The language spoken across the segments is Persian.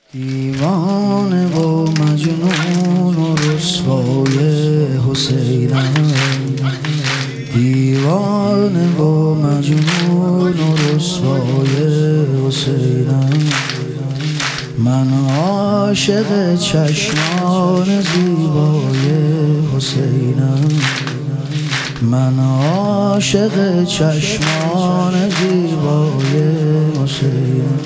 دیوانه و مجنون و رسوای حسینم، دیوانه و مجنون و رسوای حسینم. من عاشق چشمان زیبای حسینم، من عاشق چشمان زیبای حسینم.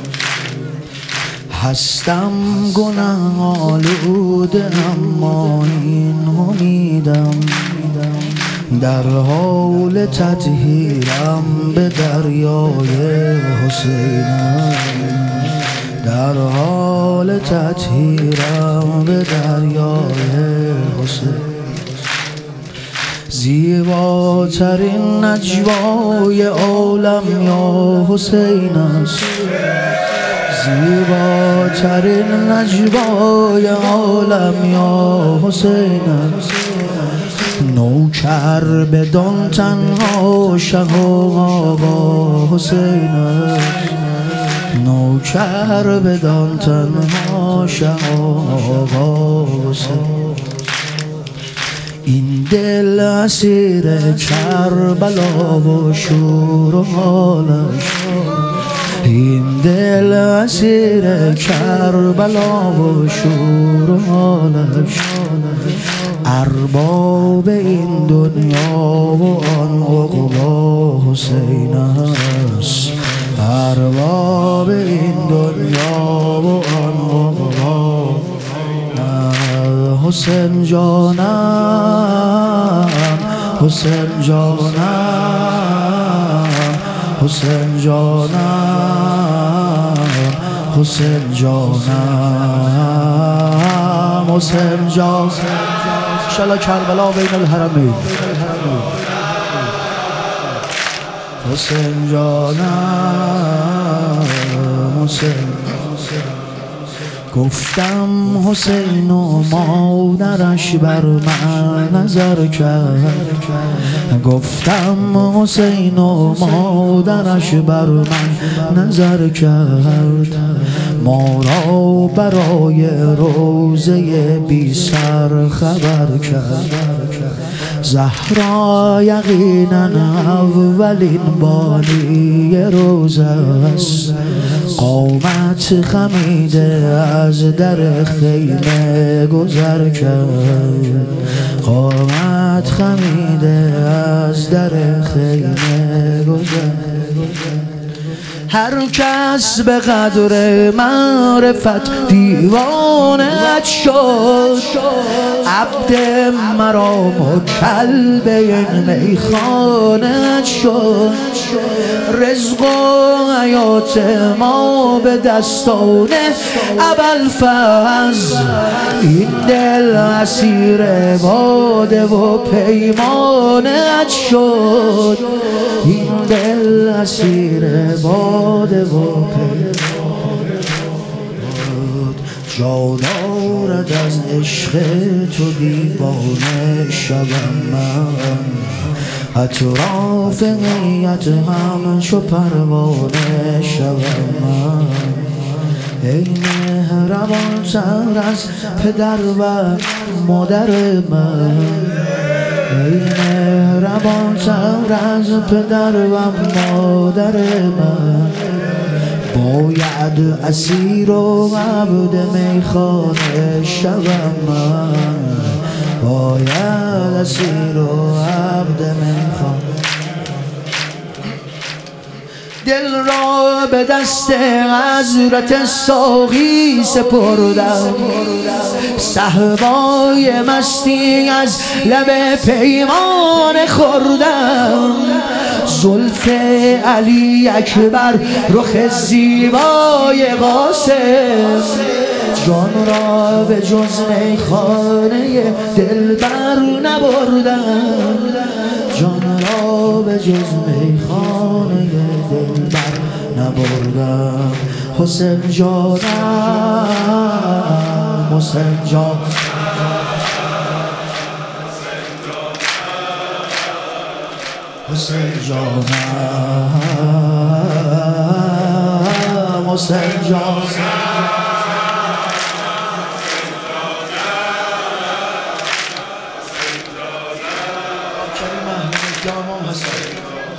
هستم گناه آلوده اما این امیدم، در حال تطهیرم به دریای حسینم، در حال تطهیرم به دریای حسین. زیباترین نجوای عالم یا حسین است، زیباترین نجوای عالم یا حسین است. نوکر بدان تنها شه و آقا حسین است، نوکر بدان تنها شه و آقا حسین. این دل اسیر کربلا و شور و حالش، این دل اسیر کربلا و شور و حالش. ارباب این دنیا و آن عقبا حسین است، ارباب این دنیا و آن عقبا. حسین جانم، حسین جانم، حسین جانم، حسین جانم، حسین جانم. انشالله کربلا بین الحرمین. حسین جانم، حسین. گفتم حسین و مادرش بر من نظر کرد، گفتم حسین و مادرش بر من نظر کرد. ما را برای روزه بی سر خبر کرد. زهرا یقینا اولین بانی روزه است، قامت خمیده از در خیمه گذر کرد، قامت خمیده از در خیمه گذر. هر کس به قدر معرفت دیوانت شد، عبد مرام و کلب این میخانت شد. رزق و حیات ما به دستان ابوالفضل، این دل اسیر باده و پیمانت شد، این دل اسیر باده و پیمانت شد. جان آرد از عشق تو دیوانه شدم من، اطراف نیت همچو پروانه شدم من. ای مهربان تر از پدر و مادر من، ای مهربان تر از پدر و مادر من. باید اسیر و عبد میخانه شوم من، باید اسیر و عبد میخانه. دل را به دست حضرت ساقی سپردم، صهبای مستی از لب پیمان خوردم. زلف علی اکبر رخ زیبای قاسم، جان را به جز میخانه دلبر نبردم، جان را به جز میخانه دلبر نبردم. حسین جانم، حسین جانم، حسین جانم، حسین جانم. امام حسین